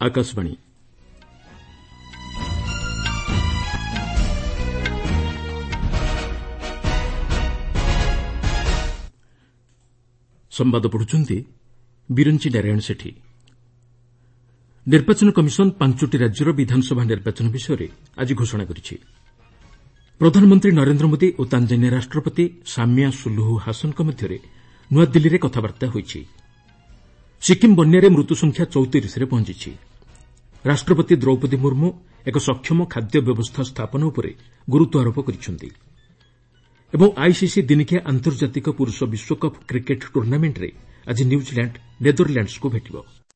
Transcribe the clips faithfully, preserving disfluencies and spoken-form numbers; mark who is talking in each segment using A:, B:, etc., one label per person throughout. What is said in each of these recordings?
A: आकाशवाणी संवाद पढ़ुଛନ୍ତି ବିରଞ୍ଚି ନାରାୟଣ ସେଠୀ। ନିର୍ବାଚନ କମିଶନ ପାଞ୍ଚଟି ରାଜ୍ୟର ବିଧାନସଭା ନିର୍ବାଚନ ବିଷୟରେ ଆଜି ଘୋଷଣା କରିଛି। ପ୍ରଧାନମନ୍ତ୍ରୀ ନରେନ୍ଦ୍ର ମୋଦି ଓ ତାଞ୍ଜାନିଆ ରାଷ୍ଟ୍ରପତି ସାମିଆ ସୁଲୁହୁ ହାସନଙ୍କ ମଧ୍ୟରେ ନୂଆଦିଲ୍ଲୀରେ କଥାବାର୍ତ୍ତା ହୋଇଛି। ସିକ୍କିମ୍ ବନ୍ୟାରେ ମୃତ୍ୟୁସଂଖ୍ୟା ଚଉତିରିଶରେ ପହଞ୍ଚିଛି। ରାଷ୍ଟ୍ରପତି ଦ୍ରୌପଦୀ ମୁର୍ମୁ ଏକ ସକ୍ଷମ ଖାଦ୍ୟ ବ୍ୟବସ୍ଥା ସ୍ଥାପନ ଉପରେ ଗୁରୁତ୍ୱ ଆରୋପ କରିଛନ୍ତି ଏବଂ ଆଇସିସି ଦିନିକିଆ ଆନ୍ତର୍ଜାତିକ ପୁରୁଷ ବିଶ୍ୱକପ୍ କ୍ରିକେଟ୍ ଟୁର୍ଣ୍ଣାମେଣ୍ଟରେ ଆଜି ନ୍ୟୁଜିଲ୍ୟାଣ୍ଡ ନେଦରଲ୍ୟାଣ୍ଡସକୁ ଭେଟିବ।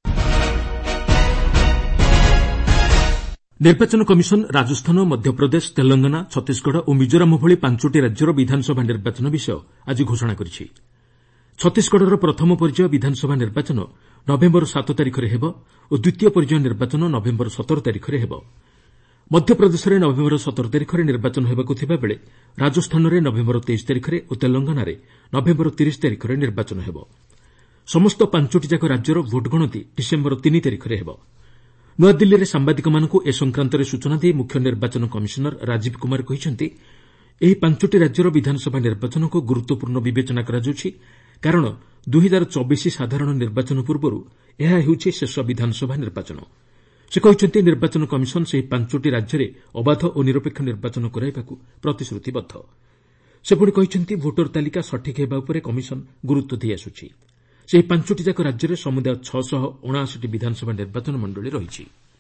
A: ନିର୍ବାଚନ କମିଶନ ରାଜସ୍ଥାନ, ମଧ୍ୟପ୍ରଦେଶ, ତେଲଙ୍ଗନା, ଛତିଶଗଡ଼ ଓ ମିଜୋରାମ ଭଳି ପାଞ୍ଚଟି ରାଜ୍ୟର ବିଧାନସଭା ନିର୍ବାଚନ ବିଷୟ ଆଜି ଘୋଷଣା କରିଛି। ଛତିଶଗଡ଼ର ପ୍ରଥମ ପର୍ଯ୍ୟାୟ ବିଧାନସଭା ନିର୍ବାଚନ ନଭେମ୍ବର ସାତ ତାରିଖରେ ହେବ ଓ ଦ୍ୱିତୀୟ ପର୍ଯ୍ୟାୟ ନିର୍ବାଚନ ନଭେମ୍ବର ସତର ତାରିଖରେ ହେବ। ମଧ୍ୟପ୍ରଦେଶରେ ନଭେମ୍ବର ସତର ତାରିଖରେ ନିର୍ବାଚନ ହେବାକୁ ଥିବାବେଳେ ରାଜସ୍ଥାନରେ ନଭେମ୍ବର ତେଇଶ ତାରିଖରେ ଓ ତେଲଙ୍ଗନାରେ ନଭେମ୍ବର ତିରିଶ ତାରିଖରେ ନିର୍ବାଚନ ହେବ। ସମସ୍ତ ପାଞ୍ଚଟିଯାକ ରାଜ୍ୟର ଭୋଟ୍ ଗଣତି ଡିସେମ୍ବର ତିନି ତାରିଖରେ ହେବ। ନୂଆଦିଲ୍ଲୀରେ ସାମ୍ବାଦିକମାନଙ୍କୁ ଏ ସଂକ୍ରାନ୍ତରେ ସୂଚନା ଦେଇ ମୁଖ୍ୟ ନିର୍ବାଚନ କମିଶନର ରାଜୀବ କୁମାର କହିଛନ୍ତି, ଏହି ପାଞ୍ଚଟି ରାଜ୍ୟର ବିଧାନସଭା ନିର୍ବାଚନକୁ ଗୁରୁତ୍ୱପୂର୍ଣ୍ଣ ବିବେଚନା କରାଯାଉଛି କାରଣ ଦୁଇ ହଜାର ଚବିଶ ସାଧାରଣ ନିର୍ବାଚନ ପୂର୍ବରୁ ଏହା ହେଉଛି ଶେଷ ବିଧାନସଭା ନିର୍ବାଚନ। ସେ କହିଛନ୍ତି ନିର୍ବାଚନ କମିଶନ ସେହି ପାଞ୍ଚଟି ରାଜ୍ୟରେ ଅବାଧ ଓ ନିରପେକ୍ଷ ନିର୍ବାଚନ କରାଇବାକୁ ପ୍ରତିଶ୍ରତିବଦ୍ଧ। ସେ ପୁଣି କହିଛନ୍ତି ଭୋଟର ତାଲିକା ସଠିକ୍ ହେବା ଉପରେ କମିଶନ ଗୁରୁତ୍ୱ ଦେଇଆସୁଛି। ସେହି ପାଞ୍ଚଟିଯାକ ରାଜ୍ୟରେ ସମୁଦାୟ ଛଅଶହ ଅଣାଅଶୀଟି ବିଧାନସଭା ନିର୍ବାଚନ ମଣ୍ଡଳୀ ରହିଛି।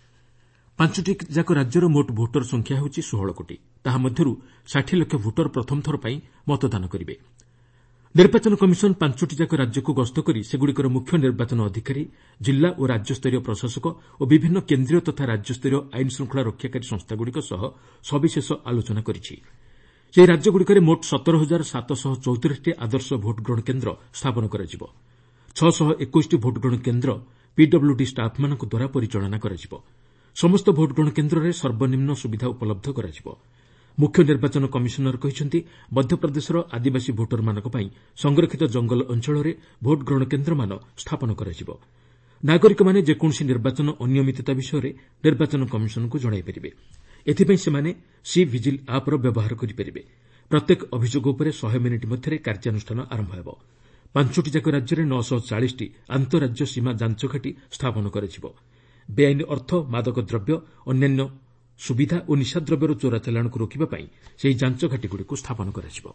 A: ପାଞ୍ଚଟିଯାକ ରାଜ୍ୟର ମୋଟ ଭୋଟର ସଂଖ୍ୟା ହେଉଛି ଷୋହଳ କୋଟି। ତାହା ମଧ୍ୟରୁ ଷାଠିଏ ଲକ୍ଷ ଭୋଟର ପ୍ରଥମ ଥର ପାଇଁ ମତଦାନ କରିବେ। ନିର୍ବାଚନ କମିଶନ ପାଞ୍ଚଟିଯାକ ରାଜ୍ୟକୁ ଗସ୍ତ କରି ସେଗୁଡ଼ିକର ମୁଖ୍ୟ ନିର୍ବାଚନ ଅଧିକାରୀ, ଜିଲ୍ଲା ଓ ରାଜ୍ୟସ୍ତରୀୟ ପ୍ରଶାସକ ଓ ବିଭିନ୍ନ କେନ୍ଦ୍ରୀୟ ତଥା ରାଜ୍ୟସ୍ତରୀୟ ଆଇନ ଶୃଙ୍ଖଳା ରକ୍ଷାକାରୀ ସଂସ୍ଥାଗୁଡ଼ିକ ସହ ସବିଶେଷ ଆଲୋଚନା କରିଛି। ସେହି ରାଜ୍ୟଗୁଡ଼ିକରେ ମୋଟ ସତର ହଜାର ସାତଶହ ଚଉତିରିଶଟି ଆଦର୍ଶ ଭୋଟ୍ଗ୍ରହଣ କେନ୍ଦ୍ର ସ୍ଥାପନ କରାଯିବ। ଛଅଶହ ଏକୋଇଶଟି ଭୋଟ୍ଗ୍ରହଣ କେନ୍ଦ୍ର ପିଡବ୍ଲ୍ୟୁଡି ଷ୍ଟାଫ୍ମାନଙ୍କ ଦ୍ୱାରା ପରିଚାଳନା କରାଯିବ। ସମସ୍ତ ଭୋଟ୍ଗ୍ରହଣ କେନ୍ଦ୍ରରେ ସର୍ବନିମ୍ନ ସୁବିଧା ଉପଲବ୍ଧ କରାଯିବ। ମୁଖ୍ୟ ନିର୍ବାଚନ କମିଶନର କହିଛନ୍ତି ମଧ୍ୟପ୍ରଦେଶର ଆଦିବାସୀ ଭୋଟରମାନଙ୍କ ପାଇଁ ସଂରକ୍ଷିତ ଜଙ୍ଗଲ ଅଞ୍ଚଳରେ ଭୋଟ୍ଗ୍ରହଣ କେନ୍ଦ୍ରମାନ ସ୍ଥାପନ କରାଯିବ। ନାଗରିକମାନେ ଯେକୌଣସି ନିର୍ବାଚନ ଅନିୟମିତତା ବିଷୟରେ ନିର୍ବାଚନ କମିଶନକୁ ଜଣାଇପାରିବେ। ଏଥିପାଇଁ ସେମାନେ ସି ଭିଜିଲ୍ ଆପ୍ର ବ୍ୟବହାର କରିପାରିବେ। ପ୍ରତ୍ୟେକ ଅଭିଯୋଗ ଉପରେ ଶହେ ମିନିଟ୍ ମଧ୍ୟରେ କାର୍ଯ୍ୟାନୁଷ୍ଠାନ ଆରମ୍ଭ ହେବ। ପାଞ୍ଚଟିଯାକ ରାଜ୍ୟରେ ନଅଶହ ଚାଳିଶଟି ଆନ୍ତଃରାଜ୍ୟ ସୀମା ଯାଞ୍ଚଘାଟି ସ୍ଥାପନ କରାଯିବ। ବେଆଇନ ଅର୍ଥ, ମାଦକ ଦ୍ରବ୍ୟ, ଅନ୍ୟାନ୍ୟ ସୁବିଧା ଓ ନିଶାଦ୍ରବ୍ୟର ଚୋରାଚାଲାଣକୁ ରୋକିବା ପାଇଁ ସେହି ଯାଞ୍ଚଘାଟିଗୁଡ଼ିକୁ ସ୍ଥାପନ କରାଯିବ।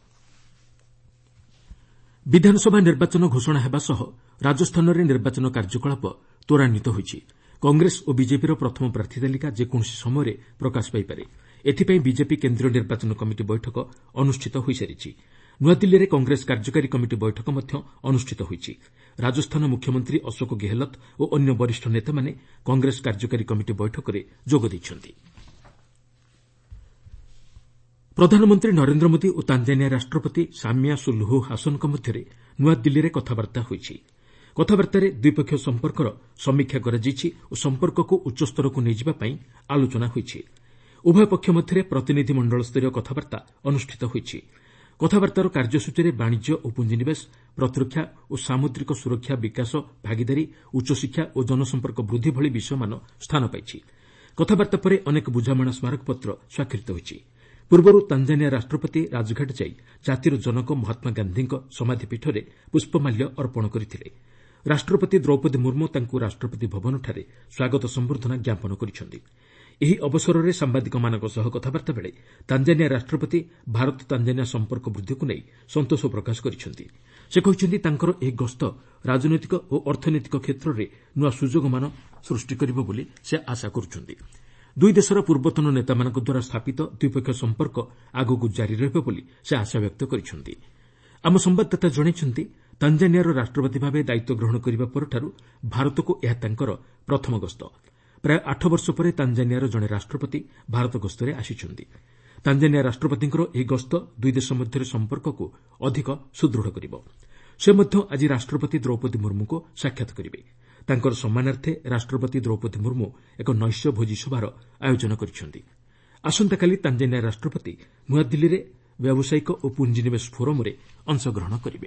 A: ବିଧାନସଭା ନିର୍ବାଚନ ଘୋଷଣା ହେବା ସହ ରାଜସ୍ଥାନରେ ନିର୍ବାଚନ କାର୍ଯ୍ୟକଳାପ ତ୍ୱରାନ୍ୱିତ ହୋଇଛି। କଂଗ୍ରେସ ଓ ବିଜେପିର ପ୍ରଥମ ପ୍ରାର୍ଥୀ ତାଲିକା ଯେକୌଣସି ସମୟରେ ପ୍ରକାଶ ପାଇପାରେ। ଏଥିପାଇଁ ବିଜେପି କେନ୍ଦ୍ରୀୟ ନିର୍ବାଚନ କମିଟି ବୈଠକ ଅନୁଷ୍ଠିତ ହୋଇସାରିଛି। ନୂଆଦିଲ୍ଲୀରେ କଂଗ୍ରେସ କାର୍ଯ୍ୟକାରୀ କମିଟି ବୈଠକ ମଧ୍ୟ ଅନୁଷ୍ଠିତ ହୋଇଛି। ରାଜସ୍ଥାନ ମୁଖ୍ୟମନ୍ତ୍ରୀ ଅଶୋକ ଗେହଲତ ଓ ଅନ୍ୟ ବରିଷ୍ଠ ନେତାମାନେ କଂଗ୍ରେସ କାର୍ଯ୍ୟକାରୀ କମିଟି ବୈଠକରେ ଯୋଗ ଦେଇଛନ୍ତି। ପ୍ରଧାନମନ୍ତ୍ରୀ ନରେନ୍ଦ୍ର ମୋଦି ଓ ତାଞ୍ଜାନିଆ ରାଷ୍ଟ୍ରପତି ସାମିଆ ସୁଲୁହୁ ହାସନଙ୍କ ମଧ୍ୟରେ ନୂଆଦିଲ୍ଲୀରେ କଥାବାର୍ତ୍ତା ହୋଇଛି। କଥାବାର୍ତ୍ତାରେ ଦ୍ୱିପକ୍ଷୀୟ ସମ୍ପର୍କର ସମୀକ୍ଷା କରାଯାଇଛି ଓ ସମ୍ପର୍କକୁ ଉଚ୍ଚସ୍ତରକୁ ନେଇଯିବା ପାଇଁ ଆଲୋଚନା ହୋଇଛି। ଉଭୟ ପକ୍ଷ ମଧ୍ୟରେ ପ୍ରତିନିଧି ମଣ୍ଡଳସ୍ତରୀୟ କଥାବାର୍ତ୍ତା ଅନୁଷ୍ଠିତ ହୋଇଛି। କଥାବାର୍ତ୍ତାର କାର୍ଯ୍ୟସୂଚୀରେ ବାଣିଜ୍ୟ ଓ ପୁଞ୍ଜିନିବେଶ, ପ୍ରତିରକ୍ଷା ଓ ସାମୁଦ୍ରିକ ସୁରକ୍ଷା, ବିକାଶ, ଭାଗିଦାରୀ, ଉଚ୍ଚଶିକ୍ଷା ଓ ଜନସମ୍ପର୍କ ବୃଦ୍ଧି ଭଳି ବିଷୟମାନ ସ୍ଥାନ ପାଇଛି। କଥାବାର୍ତ୍ତା ପରେ ଅନେକ ବୁଝାମଣା ସ୍ମାରକପତ୍ର ସ୍ୱାକ୍ଷରିତ ହୋଇଛି। ପୂର୍ବରୁ ତାଞ୍ଜାନିଆ ରାଷ୍ଟ୍ରପତି ରାଜଘାଟ ଯାଇ ଜାତିର ଜନକ ମହାତ୍ମା ଗାନ୍ଧିଙ୍କ ସମାଧିପୀଠରେ ପୁଷ୍ପମାଲ୍ୟ ଅର୍ପଣ କରିଥିଲେ। ରାଷ୍ଟ୍ରପତି ଦ୍ରୌପଦୀ ମୁର୍ମୁ ତାଙ୍କୁ ରାଷ୍ଟ୍ରପତି ଭବନଠାରେ ସ୍ୱାଗତ ସମ୍ବର୍ଦ୍ଧନା ଜ୍ଞାପନ କରିଛନ୍ତି। ଏହି ଅବସରରେ ସାମ୍ବାଦିକମାନଙ୍କ ସହ କଥାବାର୍ତ୍ତା ବେଳେ ତାଞ୍ଜାନିଆ ରାଷ୍ଟ୍ରପତି ଭାରତ ତାଞ୍ଜାନିଆ ସମ୍ପର୍କ ବୃଦ୍ଧିକୁ ନେଇ ସନ୍ତୋଷ ପ୍ରକାଶ କରିଛନ୍ତି। ସେ କହିଛନ୍ତି ତାଙ୍କର ଏହି ଗସ୍ତ ରାଜନୈତିକ ଓ ଅର୍ଥନୈତିକ କ୍ଷେତ୍ରରେ ନୂଆ ସୁଯୋଗମାନ ସୃଷ୍ଟି କରିବ ବୋଲି ସେ ଆଶା କରୁଛନ୍ତି। ଦୁଇ ଦେଶର ପୂର୍ବତନ ନେତାମାନଙ୍କ ଦ୍ୱାରା ସ୍ଥାପିତ ଦ୍ୱିପକ୍ଷୀୟ ସମ୍ପର୍କ ଆଗକୁ ଜାରି ରହିବ ବୋଲି ସେ ଆଶାବ୍ୟକ୍ତ କରିଛନ୍ତି। ଆମ ସମ୍ଭାଦଦାତା ଜଣାଇଛନ୍ତି ତାଞ୍ଜାନିଆର ରାଷ୍ଟ୍ରପତି ଭାବେ ଦାୟିତ୍ୱ ଗ୍ରହଣ କରିବା ପରଠାରୁ ଭାରତକୁ ଏହା ତାଙ୍କର ପ୍ରଥମ ଗସ୍ତ। ପ୍ରାୟ ଆଠ ବର୍ଷ ପରେ ତାଞ୍ଜାନିଆର ଜଣେ ରାଷ୍ଟ୍ରପତି ଭାରତ ଗସ୍ତରେ ଆସିଛନ୍ତି। ତାଞ୍ଜାନିଆ ରାଷ୍ଟ୍ରପତିଙ୍କର ଏହି ଗସ୍ତ ଦୁଇ ଦେଶ ମଧ୍ୟରେ ସମ୍ପର୍କକୁ ଅଧିକ ସୁଦୃଢ଼ କରିବ। ସେ ମଧ୍ୟ ଆଜି ରାଷ୍ଟ୍ରପତି ଦ୍ରୌପଦୀ ମୁର୍ମୁଙ୍କୁ ସାକ୍ଷାତ କରିବେ। ତାଙ୍କର ସମ୍ମାନାର୍ଥେ ରାଷ୍ଟ୍ରପତି ଦ୍ରୌପଦୀ ମୁର୍ମୁ ଏକ ନୈଶ ଭୋଜିସଭାର ଆୟୋଜନ କରିଛନ୍ତି। ଆସନ୍ତାକାଲି ତାଞ୍ଜାନିଆ ରାଷ୍ଟ୍ରପତି ନୂଆଦିଲ୍ଲୀରେ ବ୍ୟବସାୟିକ ଓ ପୁଞ୍ଜିନିବେଶ ଫୋରମରେ ଅଂଶଗ୍ରହଣ କରିବେ।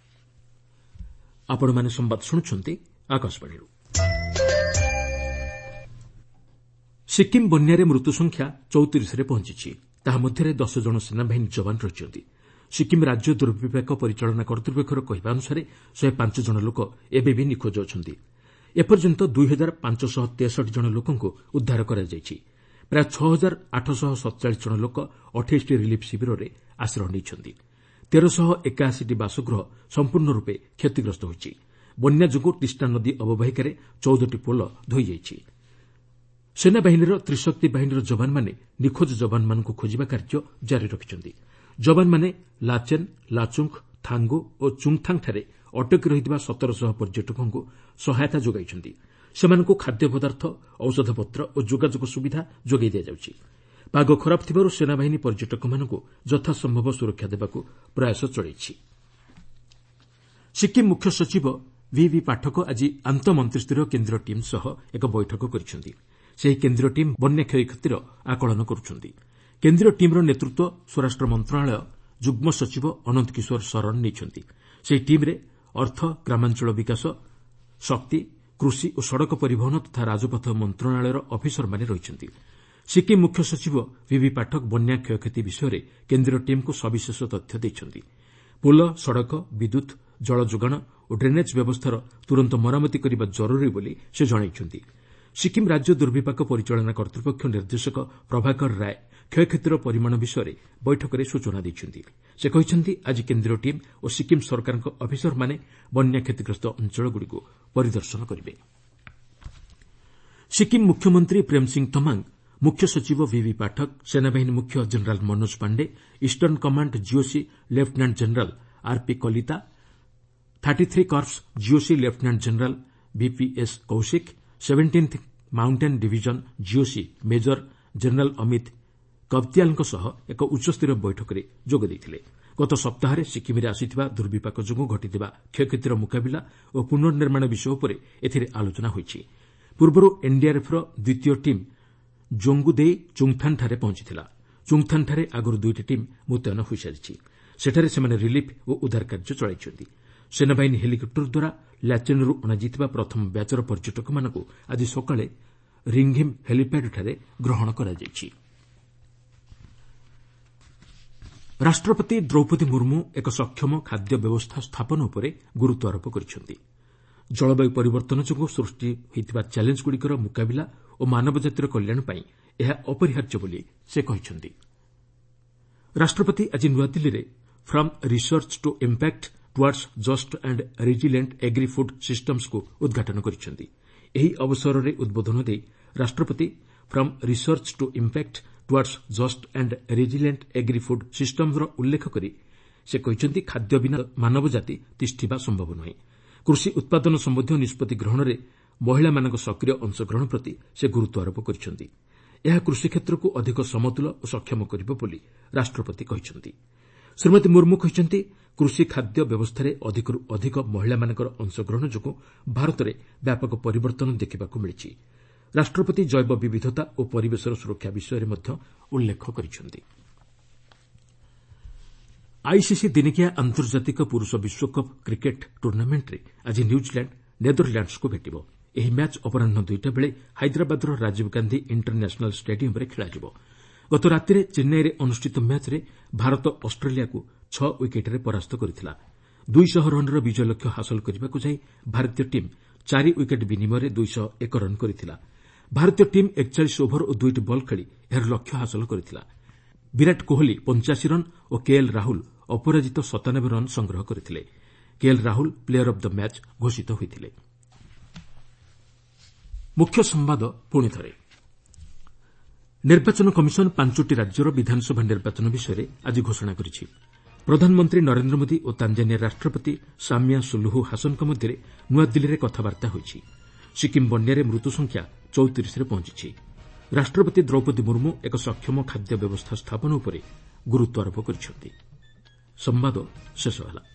A: ଆପଣମାନେ ସମ୍ବାଦ ଶୁଣୁଛନ୍ତି ଆକାଶବାଣୀରୁ। ସିକ୍କିମ୍ ବନ୍ୟାରେ ମୃତ୍ୟୁ ସଂଖ୍ୟା ଚଉତିରିଶରେ ପହଞ୍ଚିଛି। ତାହା ମଧ୍ୟରେ ଦଶ ଜଣ ସେନାବାହିନୀ ଯବାନ ରହିଛନ୍ତି। ସିକ୍କିମ୍ ରାଜ୍ୟ ଦୁର୍ବିପାକ ପରିଚାଳନା କର୍ତ୍ତୃପକ୍ଷର କହିବା ଅନୁସାରେ ଶହେ ପାଞ୍ଚ ଜଣ ଲୋକ ଏବେ ବି ନିଖୋଜ ଅଛନ୍ତି। ଏପର୍ଯ୍ୟନ୍ତ ଦୁଇ ହଜାର ପାଞ୍ଚଶହ ତେଷଠି ଜଣ ଲୋକଙ୍କୁ ଉଦ୍ଧାର କରାଯାଇଛି। ପ୍ରାୟ ଛଅ ହଜାର ଆଠଶହ ସତଚାଳିଶ ଜଣ ଲୋକ ଅଠେଇଶଟି ରିଲିଫ୍ ଶିବିରରେ ଆଶ୍ରୟ ନେଇଛନ୍ତି। ତେରଶହ ଏକାଅଶୀଟି ବାସଗୃହ ସମ୍ପୂର୍ଣ୍ଣ ରୂପେ କ୍ଷତିଗ୍ରସ୍ତ ହୋଇଛି। ବନ୍ୟା ଯୋଗୁଁ ଟିଷ୍ଟା ନଦୀ ଅବବାହିକାରେ ଚଉଦଟି ପୋଲ ଧୋଇଯାଇଛି। ସେନାବାହିନୀର ତ୍ରିଶକ୍ତି ବାହିନୀର ଯବାନମାନେ ନିଖୋଜ ଯବାନମାନଙ୍କୁ ଖୋଜିବା କାର୍ଯ୍ୟ ଜାରି ରଖିଛନ୍ତି। ଯବାନମାନେ ଲାଚେନ୍, ଲାଚୁଙ୍ଗ୍, ଥାଙ୍ଗୁ ଓ ଚୁଙ୍ଗ୍ଥାଙ୍ଗ୍ଠାରେ ଅଟକି ରହିଥିବା ସତରଶହ ପର୍ଯ୍ୟଟକଙ୍କୁ ସହାୟତା ଯୋଗାଇଛନ୍ତି। ସେମାନଙ୍କୁ ଖାଦ୍ୟପଦାର୍ଥ, ଔଷଧପତ୍ର ଓ ଯୋଗାଯୋଗ ସୁବିଧା ଯୋଗାଇ ଦିଆଯାଉଛି। ପାଗ ଖରାପ ଥିବାରୁ ସେନାବାହିନୀ ପର୍ଯ୍ୟଟକମାନଙ୍କୁ ଯଥାସମ୍ଭବ ସୁରକ୍ଷା ଦେବାକୁ ପ୍ରୟାସ ଚଳାଇଛି। ସିକ୍କିମ୍ ମୁଖ୍ୟ ସଚିବ ଭିଭି ପାଠକ ଆଜି ଆନ୍ତଃମନ୍ତ୍ରୀସ୍ତରୀୟ କେନ୍ଦ୍ରୀୟ ଟିମ୍ ସହ ଏକ ବୈଠକ କରିଛନ୍ତି। ସେହି କେନ୍ଦ୍ରୀୟ ଟିମ୍ ବନ୍ୟା କ୍ଷୟକ୍ଷତିର ଆକଳନ କରୁଛନ୍ତି। କେନ୍ଦ୍ରୀୟ ଟିମ୍ର ନେତୃତ୍ୱ ସ୍ୱରାଷ୍ଟ୍ର ମନ୍ତ୍ରଣାଳୟ ଯୁଗ୍ମ ସଚିବ ଅନନ୍ତ କିଶୋର ଶରଣ ନେଇଛନ୍ତି। ସେହି ଟିମ୍ରେ ଅର୍ଥ, ଗ୍ରାମାଞ୍ଚଳ ବିକାଶ, ଶକ୍ତି, କୃଷି ଓ ସଡ଼କ ପରିବହନ ତଥା ରାଜପଥ ମନ୍ତ୍ରଣାଳୟର ଅଫିସରମାନେ ରହିଛନ୍ତି। ସିକ୍କିମ୍ ମୁଖ୍ୟ ସଚିବ ଭିଭି ପାଠକ ବନ୍ୟା କ୍ଷୟକ୍ଷତି ବିଷୟରେ କେନ୍ଦ୍ରୀୟ ଟିମ୍କୁ ସବିଶେଷ ତଥ୍ୟ ଦେଇଛନ୍ତି। ପୋଲ, ସଡ଼କ, ବିଦ୍ୟୁତ୍, ଜଳ ଯୋଗାଣ ଓ ଡ୍ରେନେଜ୍ ବ୍ୟବସ୍ଥାର ତୁରନ୍ତ ମରାମତି କରିବା ଜରୁରୀ ବୋଲି ସେ ଜଣାଇଛନ୍ତି। ସିକ୍କିମ୍ ରାଜ୍ୟ ଦୁର୍ବିପାକ ପରିଚାଳନା କର୍ତ୍ତୃପକ୍ଷ ନିର୍ଦ୍ଦେଶକ ପ୍ରଭାକର ରାୟ କ୍ଷୟକ୍ଷତିର ପରିମାଣ ବିଷୟରେ ବୈଠକରେ ସୂଚନା ଦେଇଛନ୍ତି। ସେ କହିଛନ୍ତି ଆଜି କେନ୍ଦ୍ରୀୟ ଟିମ୍ ଓ ସିକ୍କିମ୍ ସରକାରଙ୍କ ଅଫିସରମାନେ ବନ୍ୟା କ୍ଷତିଗ୍ରସ୍ତ ଅଞ୍ଚଳଗୁଡ଼ିକୁ ପରିଦର୍ଶନ କରିବେ। ସିକ୍କିମ୍ ମୁଖ୍ୟମନ୍ତ୍ରୀ ପ୍ରେମ୍ ସିଂ ତମାଙ୍ଗ, ମୁଖ୍ୟ ସଚିବ ଭିଭି ପାଠକ, ସେନାବାହିନୀ ମୁଖ୍ୟ general Manoj Pande, eastern command GOC lieutenant general RP Kalita, thirty three corps GOC lieutenant general VPS Kaushik, seventeenth mountain division GOC major general Amit କବ୍ତିଆଲଙ୍କ ସହ ଏକ ଉଚ୍ଚସ୍ତରୀୟ ବୈଠକରେ ଯୋଗ ଦେଇଥିଲେ। ଗତ ସପ୍ତାହରେ ସିକ୍କିମ୍ରେ ଆସିଥିବା ଦୁର୍ବିପାକ ଯୋଗୁଁ ଘଟିଥିବା କ୍ଷୟକ୍ଷତିର ମୁକାବିଲା ଓ ପୁନର୍ନିର୍ମାଣ ବିଷୟ ଉପରେ ଏଥିରେ ଆଲୋଚନା ହୋଇଛି। ପୂର୍ବରୁ ଏନ୍ଡିଆର୍ଏଫ୍ର ଦ୍ୱିତୀୟ ଟିମ୍ ଜୋଙ୍ଗୁ ଦେଇ ଚୁଙ୍ଗ୍ଥାନ୍ଠାରେ ପହଞ୍ଚିଥିଲା। ଚୁଙ୍ଗ୍ଥାନ୍ଠାରେ ଆଗରୁ ଦୁଇଟି ଟିମ୍ ମୁତୟନ ହୋଇସାରିଛି। ସେଠାରେ ସେମାନେ ରିଲିଫ୍ ଓ ଉଦ୍ଧାର କାର୍ଯ୍ୟ ଚଳାଇଛନ୍ତି। ସେନାବାହିନୀ ହେଲିକପ୍ଟର ଦ୍ୱାରା ଲାଚେନ୍ରୁ ଅଣାଯାଇଥିବା ପ୍ରଥମ ବ୍ୟାଚର ପର୍ଯ୍ୟଟକମାନଙ୍କୁ ଆଜି ସକାଳେ ରିଙ୍ଘିମ୍ ହେଲିପ୍ୟାଡ୍ଠାରେ ଗ୍ରହଣ କରାଯାଇଛି। ରାଷ୍ଟ୍ରପତି ଦ୍ରୌପଦୀ ମୁର୍ମୁ ଏକ ସକ୍ଷମ ଖାଦ୍ୟ ବ୍ୟବସ୍ଥା ସ୍ଥାପନ ଉପରେ ଗୁରୁତ୍ୱ ଆରୋପ କରିଛନ୍ତି। ଜଳବାୟୁ ପରିବର୍ତ୍ତନ ଯୋଗୁଁ ସୃଷ୍ଟି ହୋଇଥିବା ଚ୍ୟାଲେଞ୍ଜଗୁଡ଼ିକର ମୁକାବିଲା ଓ ମାନବ ଜାତିର କଲ୍ୟାଣ ପାଇଁ ଏହା ଅପରିହାର୍ଯ୍ୟ ବୋଲି ସେ କହିଛନ୍ତି। ରାଷ୍ଟ୍ରପତି ଆଜି ନୂଆଦିଲ୍ଲୀରେ from research to impact towards just and resilient agri food ସିଷ୍ଟମ୍ସକୁ ଉଦ୍ଘାଟନ କରିଛନ୍ତି। ଏହି ଅବସରରେ ଉଦ୍ବୋଧନ ଦେଇ ରାଷ୍ଟ୍ରପତି from research to impact towards just and resilient agri food ସିଷ୍ଟମ୍ସର ଉଲ୍ଲେଖ କରି ସେ କହିଛନ୍ତି ଖାଦ୍ୟ ବିନା ମାନବ ଜାତି ତିଷ୍ଠିବା ସମ୍ଭବ ନୁହେଁ। କୃଷି ଉତ୍ପାଦନ ସମ୍ବନ୍ଧୀୟ ନିଷ୍ପତ୍ତି ଗ୍ରହଣରେ ମହିଳାମାନଙ୍କ ସକ୍ରିୟ ଅଂଶଗ୍ରହଣ ପ୍ରତି ସେ ଗୁରୁତ୍ୱ ଆରୋପ କରିଛନ୍ତି। ଏହା କୃଷି କ୍ଷେତ୍ରକୁ ଅଧିକ ସମତୁଲ ଓ ସକ୍ଷମ କରିବ ବୋଲି ରାଷ୍ଟ୍ରପତି କହିଛନ୍ତି। ଶ୍ରୀମତୀ ମୁର୍ମୁ କହିଛନ୍ତି କୃଷି ଖାଦ୍ୟ ବ୍ୟବସ୍ଥାରେ ଅଧିକରୁ ଅଧିକ ମହିଳାମାନଙ୍କର ଅଂଶଗ୍ରହଣ ଯୋଗୁଁ ଭାରତରେ ବ୍ୟାପକ ପରିବର୍ତ୍ତନ ଦେଖିବାକୁ ମିଳିଛି। ରାଷ୍ଟ୍ରପତି ଜୈବ ବିବିଧତା ଓ ପରିବେଶର ସୁରକ୍ଷା ବିଷୟରେ ମଧ୍ୟ ଉଲ୍ଲେଖ କରିଛନ୍ତି। ଆଇସିସି ଦିନିକିଆ ଆନ୍ତର୍ଜାତିକ ପୁରୁଷ ବିଶ୍ୱକପ୍ କ୍ରିକେଟ୍ ଟୁର୍ଣ୍ଣାମେଣ୍ଟରେ ଆଜି ନ୍ୟୁଜିଲ୍ୟାଣ୍ଡ ନେଦରଲ୍ୟାଣ୍ଡସକୁ ଭେଟିବ। ଏହି ମ୍ୟାଚ୍ ଅପରାହ୍ନ ଦୁଇଟା ବେଳେ ହାଇଦ୍ରାବାଦର ରାଜୀବ ଗାନ୍ଧି ଇଣ୍ଟରନ୍ୟାସନାଲ୍ ଷ୍ଟାଡିୟମ୍ରେ ଖେଳାଯିବ। ଗତ ରାତିରେ ଚେନ୍ନାଇରେ ଅନୁଷ୍ଠିତ ମ୍ୟାଚ୍ରେ ଭାରତ ଅଷ୍ଟ୍ରେଲିଆକୁ ଛଅ ୱିକେଟ୍ରେ ପରାସ୍ତ କରିଥିଲା। ଦୁଇଶହ ରନ୍ର ବିଜୟ ଲକ୍ଷ୍ୟ ହାସଲ କରିବାକୁ ଯାଇ ଭାରତୀୟ ଟିମ୍ ଚାରି ୱିକେଟ୍ ବିନିମୟରେ ଦୁଇଶହ ଏକ ରନ୍ କରିଥିଲା। ଭାରତୀୟ ଟିମ୍ ଏକଚାଳିଶ ଓଭର ଓ ଦୁଇଟି ବଲ୍ ଖେଳି ଏହାର ଲକ୍ଷ୍ୟ ହାସଲ କରିଥିଲା। ବିରାଟ କୋହଲି ପଞ୍ଚାଅଶୀ ରନ୍ ଓ କେଏଲ୍ ରାହୁଲ ଅପରାଜିତ ସତାନବେ ରନ୍ ସଂଗ୍ରହ କରିଥିଲେ। K L Rahul player of the match ଘୋଷିତ ହୋଇଥିଲେ। ମୁଖ୍ୟ ସମ୍ବାଦ ପୁଣି ଥରେ। ନିର୍ବାଚନ କମିଶନ୍ ପାଞ୍ଚୋଟି ରାଜ୍ୟର ବିଧାନସଭା ନିର୍ବାଚନ ବିଷୟରେ ଆଜି ଘୋଷଣା କରିଛି। ପ୍ରଧାନମନ୍ତ୍ରୀ ନରେନ୍ଦ୍ର ମୋଦି ଓ ତାଞ୍ଜାନିଆ ରାଷ୍ଟ୍ରପତି ସାମିଆ ସୁଲୁହୁ ହାସନଙ୍କ ମଧ୍ୟରେ ନୂଆଦିଲ୍ଲୀରେ କଥାବାର୍ତ୍ତା ହୋଇଛି। ସିକ୍କିମ୍ ବନ୍ୟାରେ ମୃତ୍ୟୁ ସଂଖ୍ୟା ଚଉତିରିଶରେ ପହଞ୍ଚିଛି। ରାଷ୍ଟ୍ରପତି ଦ୍ରୌପଦୀ ମୁର୍ମୁ ଏକ ସକ୍ଷମ ଖାଦ୍ୟ ବ୍ୟବସ୍ଥା ସ୍ଥାପନ ଉପରେ ଗୁରୁତ୍ୱ ଆରୋପ କରିଛନ୍ତି। ସମ୍ବାଦ ଶେଷ ହେଲା।